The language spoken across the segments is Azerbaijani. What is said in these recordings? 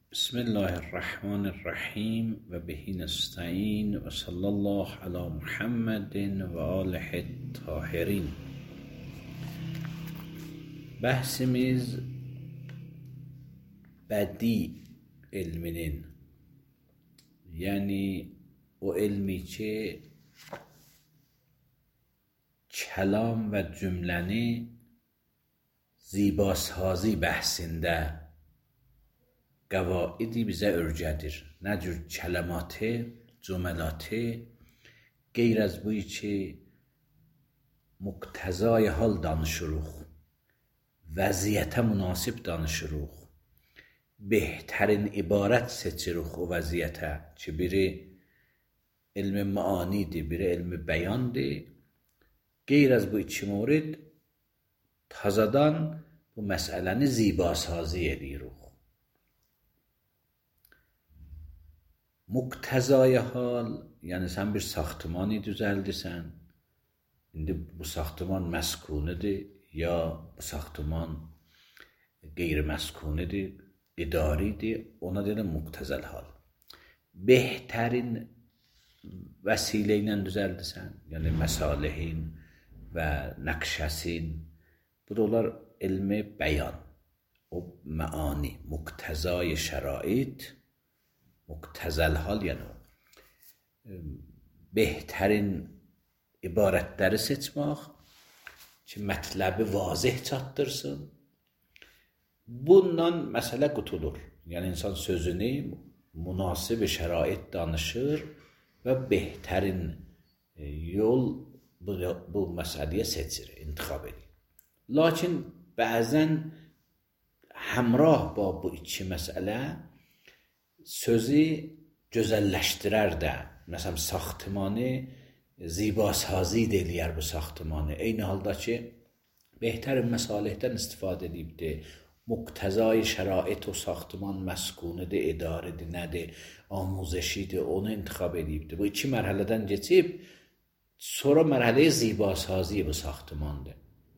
بسم الله الرحمن الرحیم و به نستعین و صلی الله علی محمد و آله الطاهرین. Bahsimiz bədii elminin, yəni o elmi ki, kəlam və cümləni zibasazı bəhsində قواعدی bizə öyrədir. Nə cür kələmatı, cümləti qeyr az bu ki, muqtəzay hal danışırıq, vəziyyətə münasib danışırıq, bəhtərin ibarət seçirik o vəziyyətə ki, biri elmi maanidir, biri elmi bəyandır. Qeyr az bu iki mورد tazadan bu məsələni zibasazı edirik. Muqtəzay hal, yəni sən bir saxtımanı düzəldirsən, indi bu saxtıman məskunidir, ya bu saxtıman qeyri-məskunidir, idaridir, ona deyilən muqtəzəl hal. Bəhtərin vəsilə ilə düzəldirsən, yəni məsalihin və nəqşəsin, bu da onlar elmi bəyan, o məani, muqtəzay şərait, muqtəzəl hal, yəni bəhtərin ibarətləri seçmək ki, mətləbi vazih çatdırsın. Bundan məsələ qutulur. Yəni, insan sözünü münasib şərait danışır və bəhtərin yol bu məsələyə seçir, intixab edir. Lakin bəzən həmrah ba bu iki məsələ sözü gözəlləşdirər də. Məsələn, saxtımanı zibasazı eləyər bu saxtımanı. Eyni halda ki, bəhtərin məsalihdən istifadə edibdir. Muqtəzai şərait o saxtıman məskunidir, idaridir, nədir, amuzəşidir, onu intixab edibdir. Bu iki mərhələdən keçib, sonra mərhələyə zibasazı bu saxtımandır.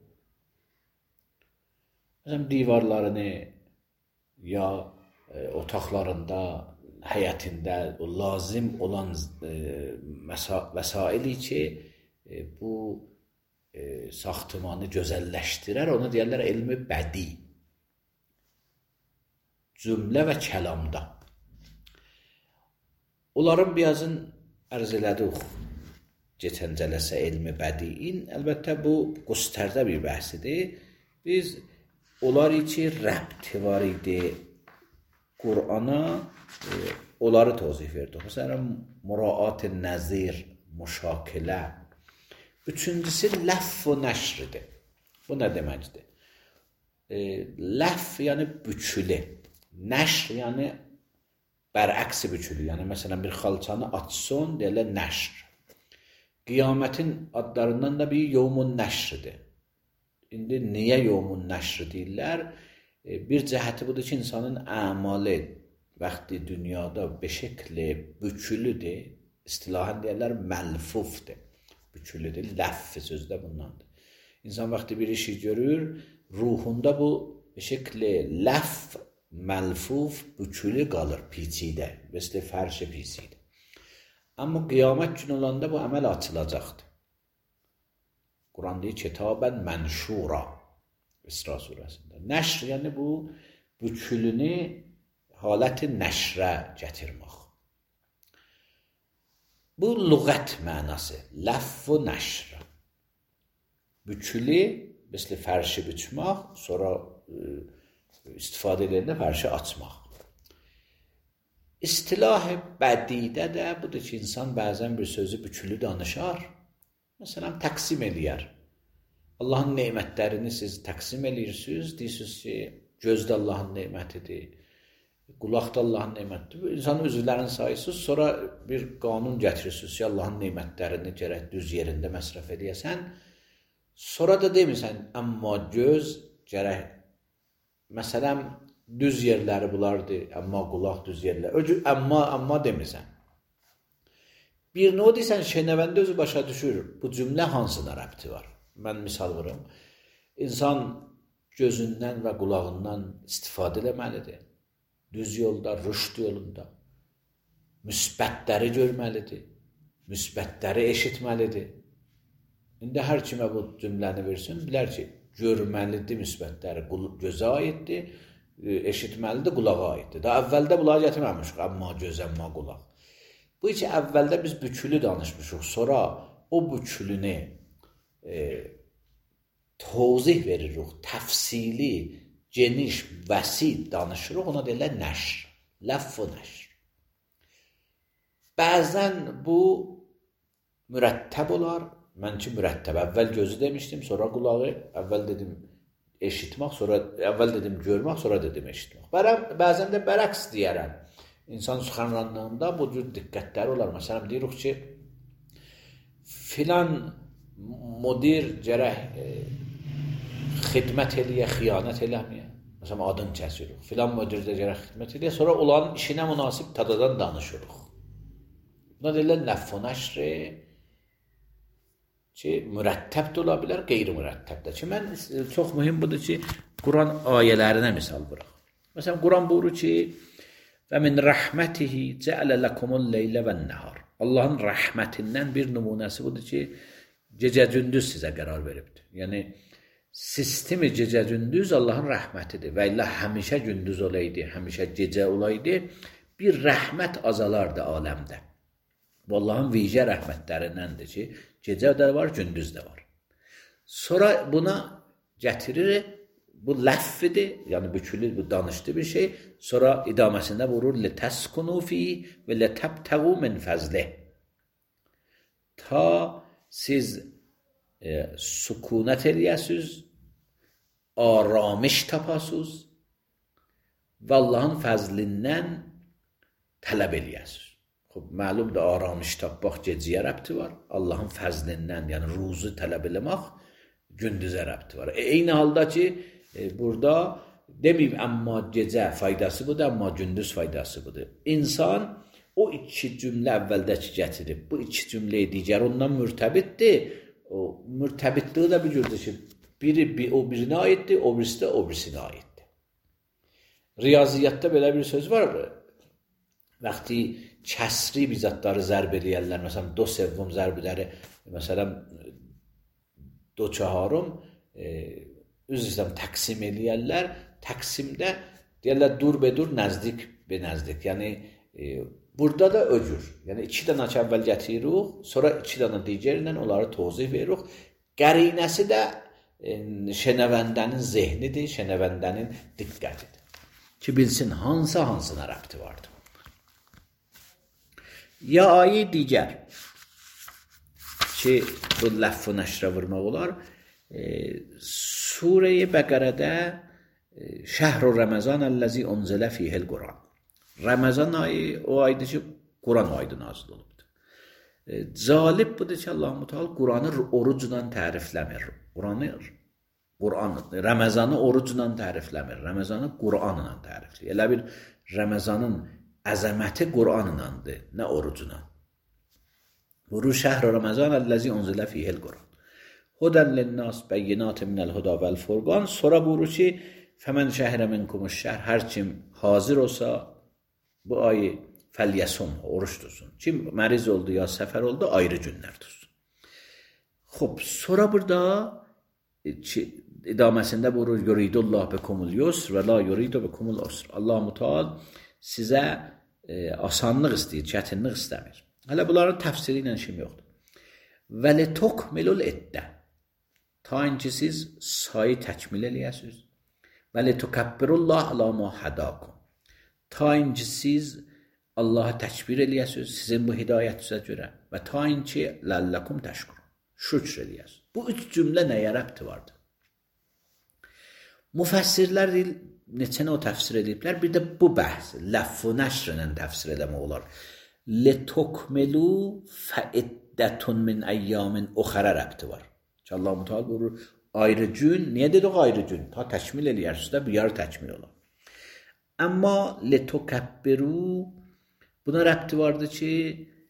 Məsələn, divarlarını ya otaqlarında, həyətində lazım olan vəsaili ki, bu saxtımanı gözəlləşdirər, ona deyərlər elmi bədi. Cümlə və kəlamda. Onların birazın ərz elədik, geçən cələsə elmi bədiin. Əlbəttə, bu qüstərdə bir bəhsidir. Biz onları ki, rəbti var idi Qur'ana, onları tozif verdik. Məsələn, müraat-ı nəzir, müşakilə. Üçüncüsü ləff və nəşridir. Bu nə deməkdir? Ləff, yəni bükülü. Nəşr, yəni bərəksi bükülü. Yəni, məsələn, bir xalçanı açsın, deyirlər nəşr. Qiyamətin adlarından da bir yevmun nəşridir. İndi niyə yevmun nəşri deyirlər? Bir cəhəti budur ki, insanın əmalı vaxtı dünyada bir şəkli bükülüdür. İstilahən deyərlər məlfufdur. Bükülüdür, ləffi sözü də bundandır. İnsan vaxtı bir işi görür, ruhunda bu bir şəkli ləff, məlfuf, bükülü qalır, piçidə. Məsələ fərşi piçidir. Amma qiyamət gün olanda bu əməl açılacaqdır. Quran deyir, kitabən mənşura. İsra surəsində. Nəşr, yəni bu bükülünü haləti nəşrə gətirmək. Bu lüğət mənası. Ləff və nəşr. Bükülü, məsələ fərşi bükmək, sonra istifadə edəndə fərşi açmaq. İstilah-ı bədidə də budur ki, insan bəzən bir sözü bükülü danışar. Məsələn, təqsim eləyər. Allahın neymətlərini siz təqsim eləyirsiniz, deyirsiniz ki, göz də Allahın neymətidir, qulaq da Allahın neymətidir. İnsanın üzvlərini sayırsınız, sonra bir qanun gətirirsiniz ki, Allahın neymətlərini gərək düz yerində məsrəf edəyəsən. Sonra da demirsən, amma göz gərək, məsələn, düz yerləri bulardır, amma qulaq düz yerləri. Amma demirsən. Bir nə o deyirsən, şenəvəndə özü başa düşür, bu cümlə hansına rəbti var? Mən misal vurum. İnsan gözündən və qulağından istifadə eləməlidir. düz yolda, rüşd yolunda. Müsbətləri görməlidir. Müsbətləri eşitməlidir. İndi hər kimə bu cümləni versin, bilər ki, görməlidir müsbətləri. Gözə aiddir, eşitməlidir, qulağa aiddir. Daha əvvəldə bunları gətirməmişik, amma göz, amma qulaq. Bu ki, əvvəldə biz bükülü danışmışıq, sonra o bükülünü tozih veririk, təfsili, geniş, vəsi danışırıq, ona deyirlər nəşr, ləff və nəşr. Bəzən bu mürəttəb olar, mən ki mürəttəb, əvvəl gözü demişdim, sonra qulağı, əvvəl dedim eşitmək, sonra əvvəl dedim görmək, sonra dedim eşitmək. Bəzən də bərəks deyərəm. İnsan çıxanranlığında bu cür diqqətləri olar. Məsələn, deyirik ki, filan müdir gərək xidmət eləyə, xiyanət eləməyə. Məsələn, adını kəsirik. Filan müdir də gərək xidmət eləyə, sonra onların işinə münasib tadadan danışırıq. Buna deyirlər nəff və nəşr ki, mürəttəb də ola bilər, qeyri-mürəttəb də. Ki, mən çox mühüm budur ki, Quran ayələrinə misal bıraq. Məsələn, Quran buyurur ki, və min rəhmətihi cəələ ləkumul leylə və nəhar. Allahın rəhmətindən bir nümunəsi budur ki, gecə-gündüz sizə qərar veribdir. Yəni, sistemi gecə-gündüz Allahın rəhmətidir. Və illə həmişə gündüz olaydı, həmişə gecə olaydı, bir rəhmət azalardı aləmdə. Bu Allahın vicə rəhmətlərindəndir ki, gecə də var, gündüz də var. Sonra buna gətirir, bu ləffidir, yəni bükülü, bu danışdı bir şey. Sonra idaməsində vurur, لِتَسْكُنُوا فِيهِ və لِتَبْتَغُوا مِنْ فَضْلِهِ. Ta siz sükunət eləyəsiniz, aramış tapasınız və Allahın fəzlindən tələb eləyəsiniz. Məlumdur, aramış tapmaq gecəyə rəbti var. Allahın fəzlindən, yəni ruzu tələb eləmək gündüzə rəbti var. Eyni halda ki, burada deməyim, amma gecə faydası budur, amma gündüz faydası budur. İnsan o iki cümlə əvvəldəki gətirib, bu iki cümləyi digər ondan mürtəbitdir. O mürtəbitliyi də bir cürdür ki, biri o birinə aiddir, o birisi də o birisinə aiddir. Riyaziyyatda belə bir söz var. Vaxtı kəsri bizatları zərb eləyərlər, məsələn, 2/3 zərbiləri, məsələn, 2/4 üzrdən təqsim eləyərlər. Təqsimdə deyərlər dur be dur, nəzdik be nəzdik. Yəni, burada da öcür. Yəni, 2 dənə əvvəl gətiririk, sonra 2 dənə digərindən onları tozih veririk. Qərinəsi də şənəvəndənin zehnidir, şənəvəndənin diqqətidir. Ki, bilsin, hansına rəbti vardır. Ya ayə digər ki, bu ləff-i nəşrə vurmaq olar. Surə-i Bəqərədə şəhr-ü Rəməzan əlləzi unzilə fihil Quran. Rəməzan ayı o aydır ki, Quran aydı nazil olubdur. Calib budur ki, Allah-u Teala Quranı orucla tərifləmir. Rəməzanı orucla tərifləmir. Rəməzanı Quranla tərifləyir. Elə bir Rəməzanın əzəməti Quranındandır, nə orucuna. Buru şəhr-ü Rəməzan əlləzi unzilə fihil Quran. Hudən linnas bəyyinat minəl huda vəl furqan. Sonra buyurur ki, fəmən şəhrə minkumuş şəhr, hər kim hazır olsa bu ayı fəlyəsum, oruç tutsun. Kim məriz oldu ya səfər oldu, ayrı günlər tutsun. Xob, sonra burada idaməsində buyurur, yuridullah bekumul yusr və la yuridu bekumul usr. Allah-u Teala sizə asanlıq istəyir, çətinlik istəmir. Hələ bunların təfsiri ilə işim yoxdur. Və litokmilul iddə. Ta ki siz sayı təkmil eləyəsiniz. Və litukabbirullah ala ma hadakum. Ta ki siz Allahı təkbir eləyəsiniz sizin bu hidayətinizə görə. Və ta ki ləlləkum təşkurun. Şükr eləyəsiniz. Bu 3 cümlə nəyə rəbti vardır? Müfəssirlər neçənə o təfsir ediblər. Bir də bu bəhs, ləff-u nəşr ilə təfsir edəmək olar. Litokmilu fəiddətun min əyyamin uxərə rəbti var. Ki Allah-u Teala buyurur, ayrı gün, niyə dedik ayrı gün? Ta təkmil eləyərsiniz də bir yarı təkmil olar. Amma litokabbiru buna rəbti vardı ki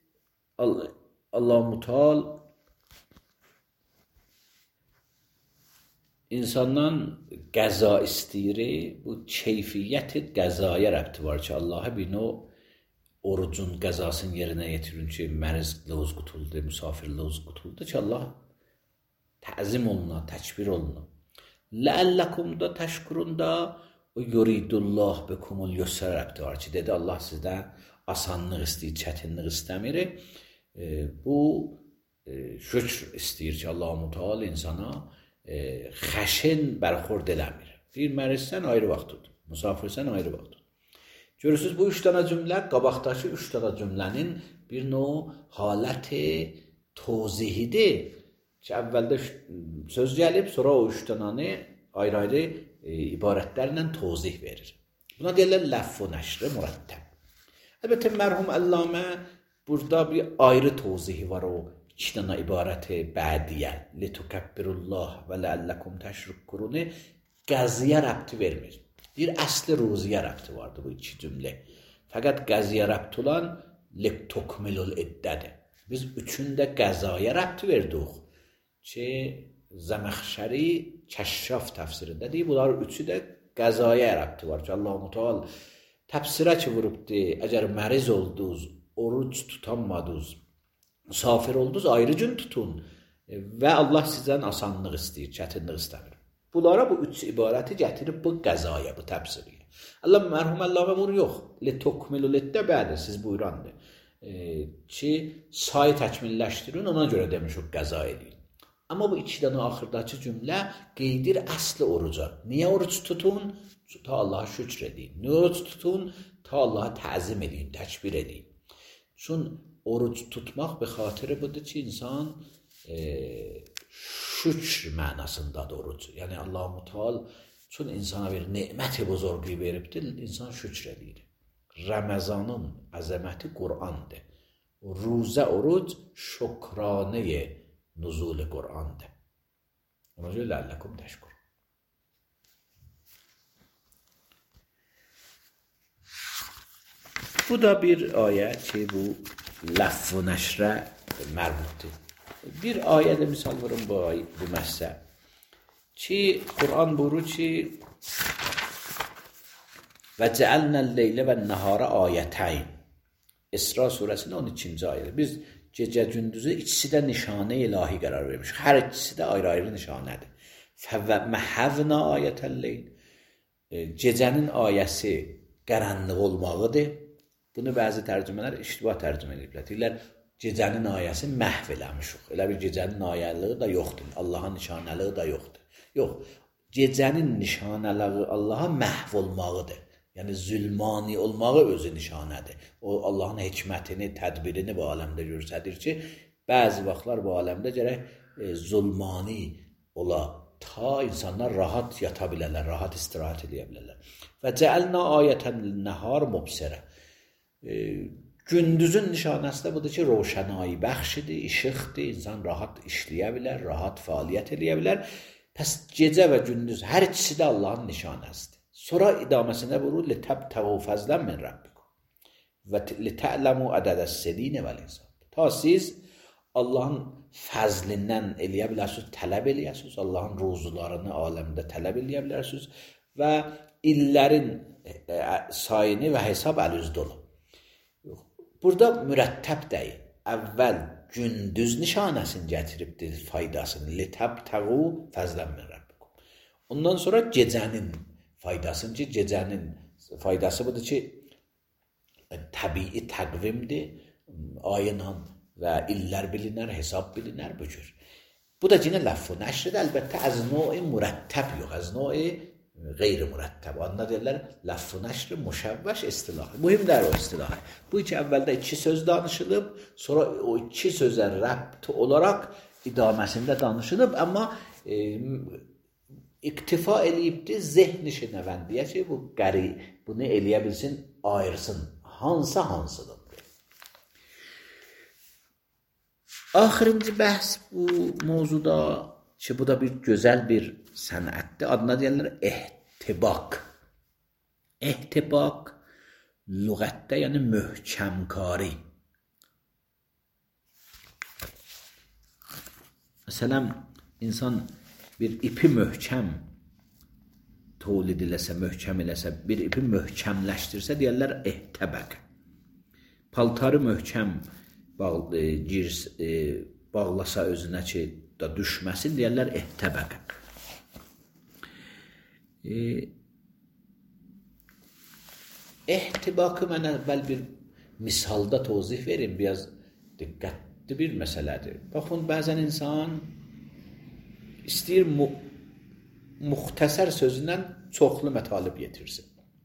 Allah-u Teala insandan qəza istəyir, bu keyfiyyət qəzaya rəbti var ki, Allah'a bir növ orucun qəzasını yerinə yetirin ki, mərizlığınız qutuldu, müsafirlığınız qutuldu ki, Allah təzim oluna, təkbir oluna. Ləəlləkum da təşkurun da o yuridullah bekumul yusra rəbti var ki, dedi Allah sizdən asanlıq istəyir, çətinlik istəmir. Bu şükr istəyir ki, Allah-u Teala insana xəşin bərxord eləmir. Bir mərizsən ayrı vaxt tut, musafirsən ayrı vaxt tut. Görürsünüz bu 3 dənə cümlə, qabaqdakı 3 dənə cümlənin bir növ haləti tozihidir ki, əvvəldə söz gəlib, sonra o 3 dənəni ayrı-ayrı ibarətlərlə tozih verir. Buna deyirlər ləff-u nəşr mürəttəb. Əlbəttə mərhum Əllamə burada bir ayrı tozihi var o 2 dənə ibarəti bədiyə, litukəbbirullah və ləəlləkum təşrükkuruni qəziyə rəbti vermir. Bir əsli ruziyə rəbti vardı bu 2 cümlə. Fəqət qəziyə rəbti olan liktukmilul iddədir. Biz 3-ündə qəzaya rəbti verdik ki, Zəməxşəri Kəşşaf təfsirində deyib, bunlar 3-ü də qəzaya rəbti var ki, Allah-u Teala təfsirə ki vurubdur, əgər məriz oldunuz, oruc tutanmadınız, musafir oldunuz, ayrı gün tutun və Allah sizdən asanlıq istəyir, çətinlik istəmir. Bunlara bu 3 ibarəti gətirib bu qəzaya, bu təfsiriyə. Allah mərhum Əllamə bunu yox. Litukmilul iddə bədir, siz buyurandır. Ki, sayı təkmilləşdirin, ona görə demiş o qəza edin. Amma bu 2 dənə axırdakı cümlə qeydir əsli oruca. Niyə oruc tutun? Ta Allah'a şükr edin. Niyə oruc tutun? Ta Allah'a təzim edin, təkbir edin. Çün oruc tutmaq bir xatiri budur ki, insan şükr mənasındadır oruc. Yəni Allah-u Teala çün insana bir neməti buzurqi veribdir, insan şükr edir. Ramazanın əzəməti Qur'andır. Ruzə oruc şükranəyə nuzul Qur'andır. Ona görə ləəlləkum təşkur. Bu da bir ayə ki, bu ləff-u nəşrə mərbutdur. Bir ayədə misal verin bu məhsə. Ki, Qur'an buyurur ki, və cəəlnəl-leylə və nəhara ayətəyn. İsra surəsində 12-ci ayədir. Biz gecə gündüzü ikisi də nişanə ilahi qərar vermiş. Hər ikisi də ayrı-ayrı nişanədir. Fəvvəhəvnə ayətəl-leyl. Gecənin ayəsi qaranlıq olmağıdır. Bunu bəzi tərcümələr iştibah tərcümə ediblər. Deyirlər, gecənin ayəsi məhv eləmişik. Elə bir gecənin ayəliyi da yoxdur. Allahın nişanəliyi da yoxdur. Yox, gecənin nişanəliyi Allaha məhv olmağıdır. Yəni, zülmani olmağı özü nişanədir. O, Allahın hikmətini, tədbirini bu aləmdə göstərir ki, bəzi vaxtlar bu aləmdə gərək zulmani ola, ta insanlar rahat yata bilərlər, rahat istirahət edə bilərlər. Və cəəlnə ayətən nəhar mubsirə. Gündüzün nişanəsi də budur ki, roşənayi bəxşidir, işıqdır, insan rahat işləyə bilər, rahat fəaliyyət eləyə bilər. Pəs gecə və gündüz hər ikisi də Allahın nişanəsidir. Sonra idaməsində buyurur, لِتَبْتَغُوا فَضْلًا مِنْ رَبِّكُمْ وَلِتَعْلَمُوا عَدَدَ السِّنِينَ وَالْحِسَابَ. Ta siz Allahın fəzlindən eləyə bilərsiniz, tələb eləyəsiniz, Allahın ruzularını aləmdə tələb eləyə bilərsiniz və illərin sayını və hesab əl-üzdə olun. Burada mürəttəb deyil. Əvvəl gündüz nişanəsini gətiribdir faydasını. لِتَبْتَغُوا فَضْلًا مِنْ رَبِّكُمْ. Ondan sonra gecənin faydasını ki, gecənin faydası budur ki, təbii təqvimdir, ayınla və illər bilinər, hesab bilinər, bu cür. Bu da yine ləff-u nəşrdir, əlbəttə az növ mürəttəb yox, az növ qeyri-mürəttəb. Onda deyirlər, ləff-u nəşr müşəvvəş istilahı. Mühimdir o istilahı. Bu iki əvvəldə 2 söz danışılıb, sonra o 2 sözə rəbt olaraq idaməsində danışılıb, amma iktifa eləyibdir zehn-i şinəvəndiyə ki, bu qəri, bunu eləyə bilsin, ayırsın. Hansı hansıdır? Axırıncı bəhs bu mövzuda ki, bu da bir gözəl bir sənətdir. Adına deyirlər ehtibak. Ehtibak lüğətdə yəni möhkəmkari. Məsələn, insan bir ipi möhkəm tolid eləsə, möhkəm eləsə, bir ipi möhkəmləşdirsə deyərlər ehtəbəq. Paltarı möhkəm bağlasa özünə ki, da düşməsin deyərlər ehtəbəq. Ehtibakı mən əvvəl bir misalda tozih verim, biraz diqqətli bir məsələdir. Baxın, bəzən insan istəyir muxtəsər sözündən çoxlu mətalib yetirsin.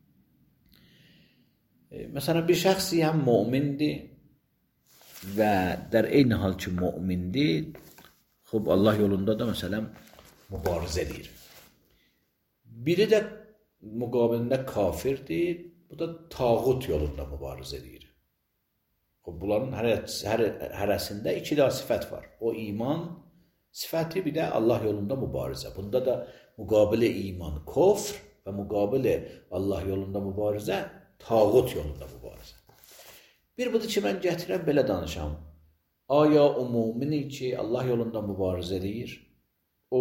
Məsələn, bir şəxs həm mümindir və در eyni hal ki mümindir, xub Allah yolunda da məsələn mübarizə edir. Biri də müqabilində kafirdir, bu da tağut yolunda mübarizə edir. Bunların hərəsində iki də sifət var. O iman sifəti, bir də Allah yolunda mübarizə. Bunda da müqabili iman kufr və müqabili Allah yolunda mübarizə tağut yolunda mübarizə. Bir budur ki, mən gətirəm belə danışam. Aya o mümini ki Allah yolunda mübarizə edir, o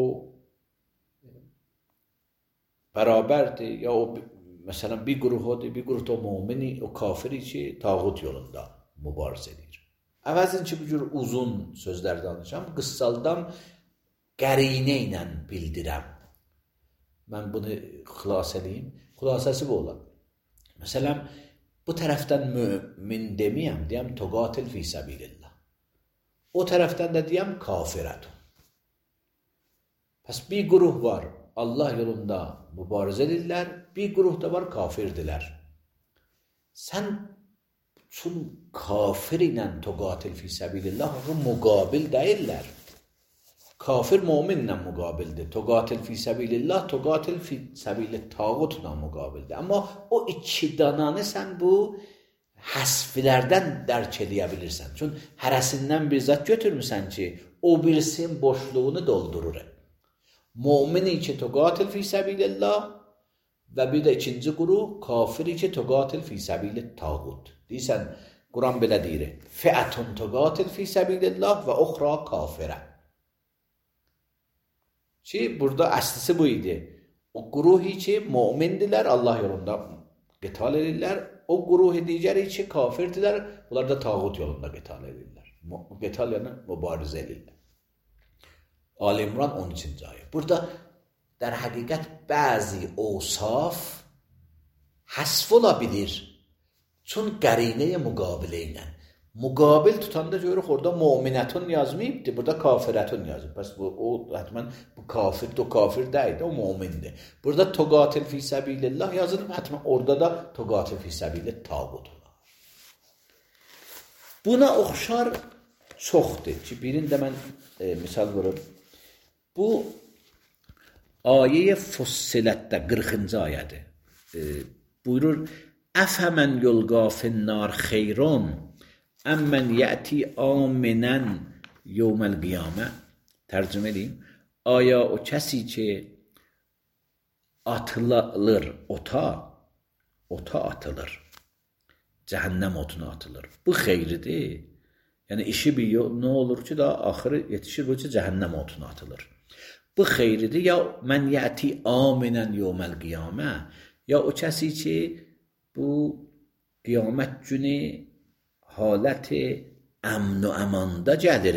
bərabərdir, ya o məsələn bir gruhdur, bir qruhda o mümini, o kafiri ki tağut yolunda mübarizə edir. Əvəzin ki, bu cür uzun sözlər danışam, qıssaldan qərinə ilə bildirəm. Mən bunu xilas edeyim. Xilasəsi bu olar. Məsələn, bu tərəfdən mümin deməyəm, deyəm tuqatil fi səbilillah. O tərəfdən də deyəm kafirətun. Pəs bir gruh var, Allah yolunda mübarizə edirlər, bir gruh da var, kafirdirlər. Sən çün kafir ilə tuqatil fi səbilillah, o müqabil deyirlər. Kafir müminlə müqabildir. Tuqatil fi səbilillah, tuqatil fi səbilit tağutla müqabildir. Amma o iki dananı sən bu həsfilərdən dərk edə bilirsən. Çünki hərəsindən bir zat götürmüsən ki, o birisinin boşluğunu doldurur. Mümini ki tuqatil fi səbilillah və bir də ikinci qruh kafiri ki tuqatil fi səbilit tağut. Deyirsən, Quran belə deyir, fi'ətun tuqatil fi səbilillah və uxra kafirə. Ki, burada əslisi bu idi. O quruhi ki, mümindirlər, Allah yolunda qital edirlər. O quruhi digəri ki, kafirdirlər, bunlar da tağut yolunda qital edirlər. Qital yəni mübarizə edirlər. Ali İmran 13-cü ayə. Burada در həqiqət bəzi osaf həsf ola bilir. Çün qərinəyə müqabilə ilə. Müqabil tutanda görürük orada müminətun yazmayıbdır, burada kafirətun yazıb. Bəs o həttəmən bu kafirdir, o kafir deyil, o mümindir. Burada tuqatil fi səbilillah yazılıb, həttəmən orada da tuqatil fi səbilit tağut olar. Buna oxşar çoxdur ki, birində mən misal vurup, bu ayə-i Fussilətdə 40-cı ayədir. Buyurur, əfəmən yulqa finnar xeyrun əmmən yəti aminən yevməl qiyamə. Tərcümə edeyim. Aya o kəsi ki atılır ota atılır. Cəhənnəm otuna atılır. Bu xeyridir. Yəni işi bir nə olur ki, daha axırı yetişir bu ki, cəhənnəm otuna atılır. Bu xeyridir. Ya mən yəti aminən yevməl qiyamə. Ya o kəsi ki bu qiyamət günü haləti əmn və əmanda gəlir.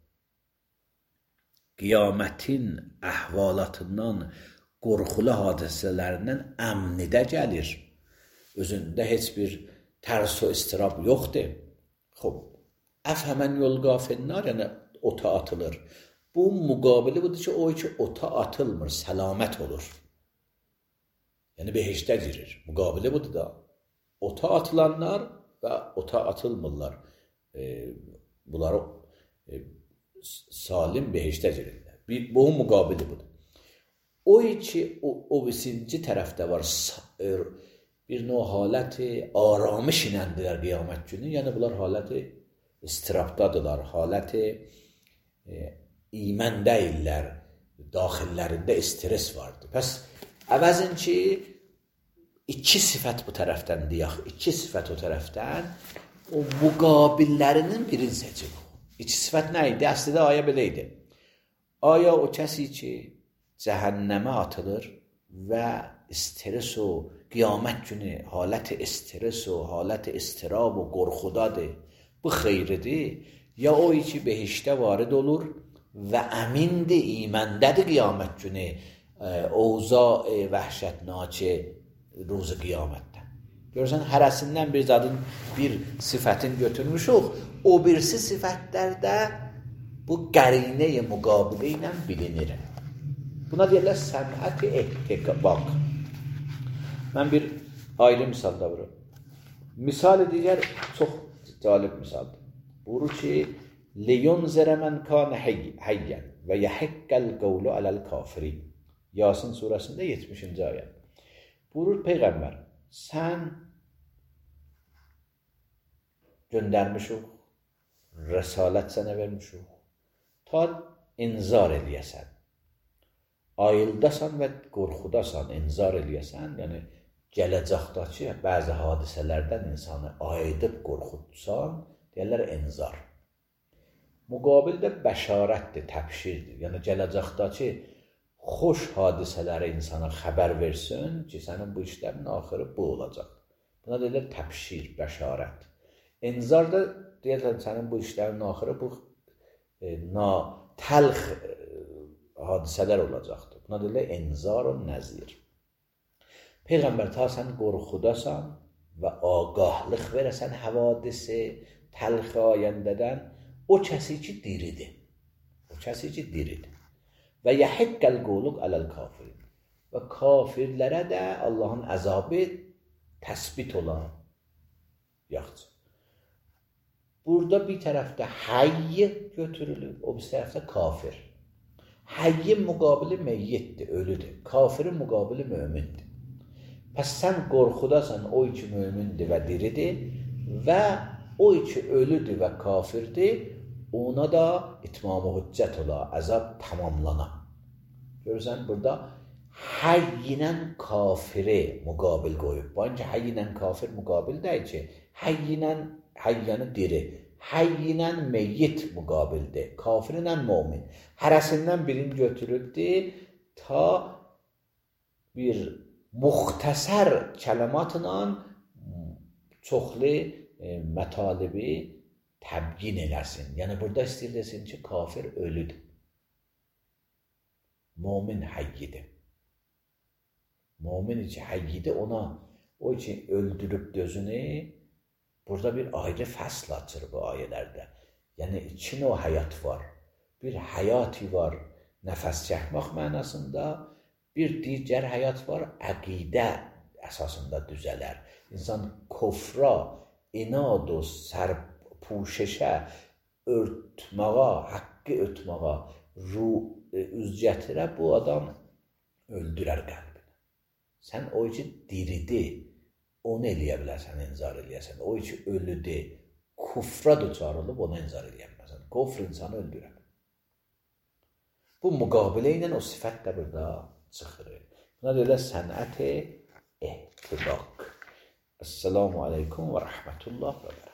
Qiyamətin əhvalatından, qorxulu hadisələrindən əmnidə gəlir. Özündə heç bir tərs və istirab yoxdur. Xob, əfəmən yulqa finnar, yəni ota atılır. Bu müqabili budur ki, o ki ota atılmır, səlamət olur. Yəni behişdə girir. Müqabili budur da. Ota atılanlar və ota atılmırlar. Bunları salim behişdə girirlər. Bu müqabili budur. O ki o birinci tərəfdə var bir növ haləti aramış inəndilər qiyamət günü. Yəni bunlar haləti istirabdadılar, haləti iman deyirlər, daxillərində stres vardır. Pəs əvəzin ki iki sifət bu tərəfdən deyək, iki sifət o tərəfdən o müqabillərinin birini seçib. İki sifət nə idi? Əslində ayə belə idi. Aya o kəsi ki cəhənnəmə atılır və stress o qiyamət günü halət stress o halət istirab o qorxudadır. Bu xeyridir. Ya o ki behiştə varid olur və əmindir, iməndədir qiyamət günü ovza vəhşətnaçı ruzu qiyamətdə. Görürsən, hərəsindən bir zadın, bir sifətin götürmüşük. O birisi sifətlərdə bu qərinə-i müqabilə ilə bilinir. Buna deyirlər sənət-i ehtiqaq. Mən bir ayrı misal da vururum. Misal digər çox cəlib misaldır. Buyurur ki, liyunzirə mən kana hayyan və yəhəqqəl qavlu aləl kafirin. Yasin surəsində 70-ci ayət. Buyurur Peyğəmbər, sən göndərmişik, rəsalət sənə vermişik, ta inzar eləyəsən. Ayıldasan və qorxudasan, inzar eləyəsən, yəni gələcəkdəki bəzi hadisələrdən insanı ayıdıb qorxutsan, deyərlər inzar. Müqabildə bəşarətdir, təbşirdir. Yəni gələcəkdəki xoş hadisələri insana xəbər versin ki, sənin bu işlərin axırı bu olacaq. Buna deyirlər təbşir, bəşarət. İnzar da deyirlər sənin bu işlərin axırı bu təlx hadisələr olacaqdır. Buna deyirlər inzar və nəzir. Peyğəmbər ta sən qorxudasan və ağahlıq verəsən havadisi, təlx ayəndədən o kəsi ki diridir. O kəsi ki diridir. Və yəhəqqəl quluq aləl kafirin. Və kafirlərə də Allahın əzabı təsbit ola. Yaxşı. Burada bir tərəfdə hayy götürülür, o bir tərəfdə kafir. Hayyin müqabili meyyitdir, ölüdür. Kafirin müqabili mömindir. Pəs sən qorxudasan, o ki mömindir və diridir və o ki ölüdür və kafirdir, ona da itmam-ı hüccət ola, əzab tamamlana. Görürsən, burada həyyinən kafiri müqabil qoyub. Bu ki, həyyinən kafir müqabil deyil ki, həyyinən diri, həyyinən meyyit müqabildir, kafirinən mümin. Hərəsindən birini götürübdir, ta bir muxtəsər kələmatla çoxlu mətalibi təbyin eləsin. Yəni, burada istəyir desin ki, kafir ölüdür. Mümin həyyidir. Mümin ki, həyyidir, ona o ki, öldürüb dözünü, burada bir ayrı fəsl açır bu ayələrdə. Yəni, iki növ həyat var. Bir həyati var, nəfəs çəkmək mənasında, bir digər həyat var, əqidə əsasında düzələr. İnsan kofra, inad o sərpuşəşə, örtməğa, haqqı örtməğa üz gətirə, bu adam öldürər qəlbini. Sən o ki diridi, onu eləyə bilərsən, inzar eləyəsən. O ki ölüdür, kufra düçar olub, onu inzar eləyəməsən. Kofr insanı öldürər. Bu müqabilə ilə o sifət də burada çıxır. Buna deyirlər sənət-i ehtiqaq. Esselamu aleykum və rəhmətullah və bərəkətuhu.